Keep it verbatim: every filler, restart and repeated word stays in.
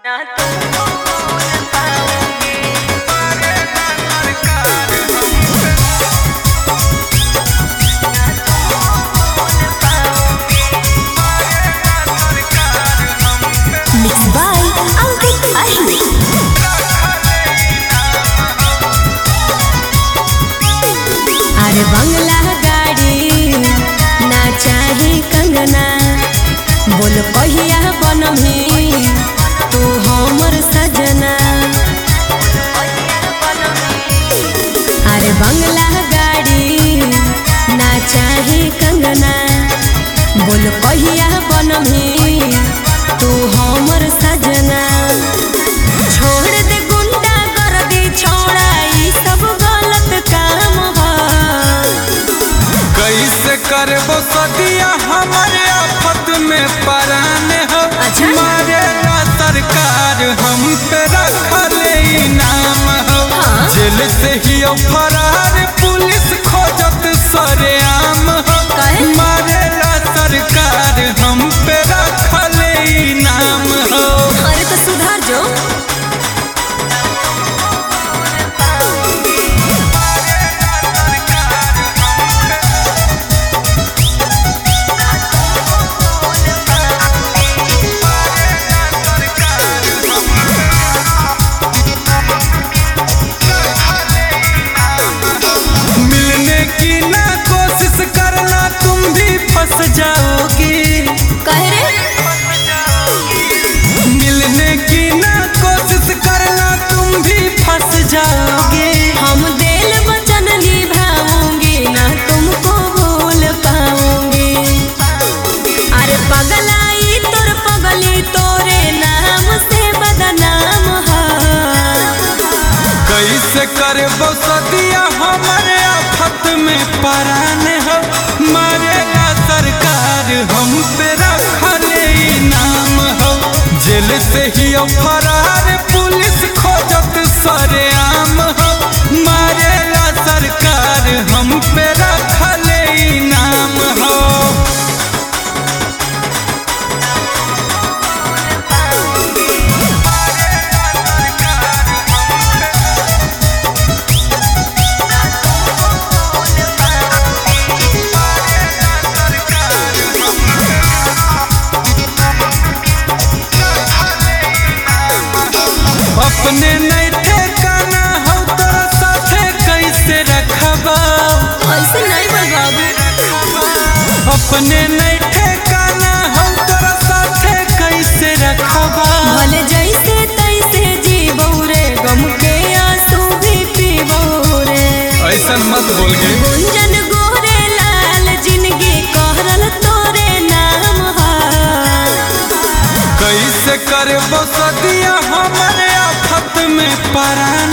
अरे बंगला गाड़ी ना चाही कंगना, बोल कहिया बनमी तू हमर सजना। अरे बंगला गाड़ी ना चाही कंगना, बोल कहिया बनमी तू हमर सजना। छोड़ दे गुंडा कर दे छोड़ा, ई सब गलत काम है। कैसे करबो सदिया हमारे आफत में परान हो। अच्छा? मारेगा सरकार हम पे रखले इनाम हो। हाँ? जेल से ही फरार पुलिस खोजत सरेआम हो। काहे? मारेगा सरकार हम पे रखले इनाम हो। अरे तो सुधार जो। फंस जाओगी कहे रे? मिलने की ना कोशिश करना तुम भी फंस जाओगी। हम दिल वचन निभाऊंगी ना तुमको भूल पाऊंगी। अरे पगलाई तोर पगली तोरे नाम से बदनाम है। कैसे करबो सदिया हमारे आफत में परान हो। मारेगा सरकार हम पे रखले इनाम हो। जेल से ही फरार पुलिस खोजत सरेआम हो। मारेगा सरकार हम पे रखले इनाम हो। अपने नहीं ठेकाना हो तोरा साथे कैसे रखबा। ऐसे नहीं बोल बाबू। अपने नहीं ठेकाना हो तोरा साथे कैसे रखबा। भले जैसे तैसे जीबो रे, गम के आंसू भी पीबो रे। ऐसा मत बोल गे। गुंजन गोरे लाल जिंदगी कहरल तोरे नाम है। कैसे करबो सदिया हमारे आफत में परान